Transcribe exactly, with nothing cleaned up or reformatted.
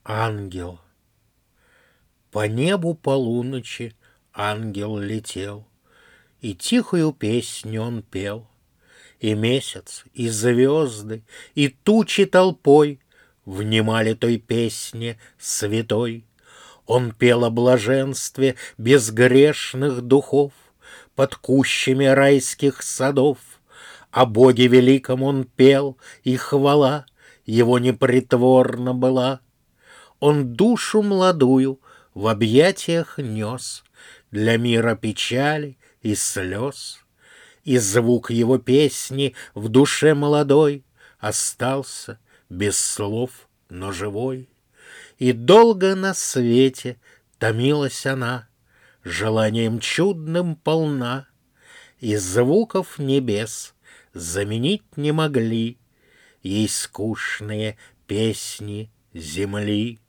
Ангел. По небу полуночи ангел летел, И тихую песню он пел. И месяц, и звезды, и тучи толпой Внимали той песне святой. Он пел о блаженстве безгрешных духов Под кущами райских садов. О Боге великом он пел, и хвала Его непритворна была. Он душу молодую в объятиях нес Для мира печали и слез. И звук его песни в душе молодой Остался без слов, но живой. И долго на свете томилась она, Желанием чудным полна, И звуков небес заменить не могли Ей скучные песни земли.